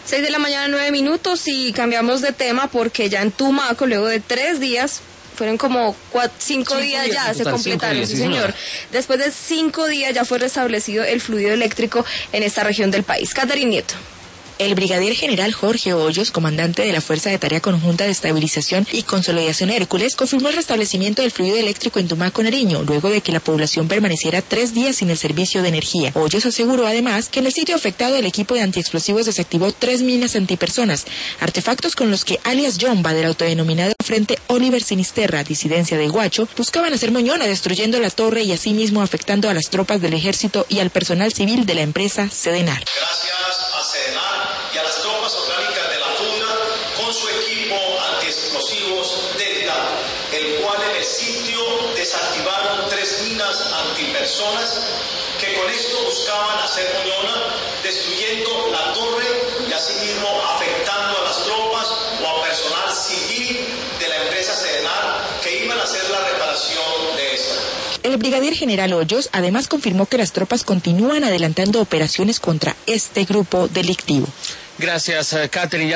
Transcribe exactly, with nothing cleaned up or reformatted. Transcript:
seis de la mañana, nueve minutos, y cambiamos de tema porque ya en Tumaco, luego de tres días, fueron como cuatro, cinco, cinco días, días ya, se completaron, días, sí señor. Después de cinco días ya fue restablecido el fluido eléctrico en esta región del país. Catherine Nieto. El brigadier general Jorge Hoyos, comandante de la Fuerza de Tarea Conjunta de Estabilización y Consolidación Hércules, confirmó el restablecimiento del fluido eléctrico en Tumaco, Nariño, luego de que la población permaneciera tres días sin el servicio de energía. Hoyos aseguró además que en el sitio afectado el equipo de antiexplosivos desactivó tres minas antipersonas, artefactos con los que alias Yomba del autodenominado Frente Oliver Sinisterra, disidencia de Guacho, buscaban hacer moñona destruyendo la torre y asimismo afectando a las tropas del ejército y al personal civil de la empresa Sedenar. Gracias a Sedenar y a las tropas orgánicas de la FUNA con su equipo antiexplosivos Delta, el cual en el sitio desactivaron tres minas antipersonas que con esto buscaban hacer moñona, destruyendo la torre y asimismo afectando a las tropas o a personal civil de la empresa Sedenar que iban a hacer la reparación de esta. El brigadier general Hoyos además confirmó que las tropas continúan adelantando operaciones contra este grupo delictivo. Gracias, Catherine.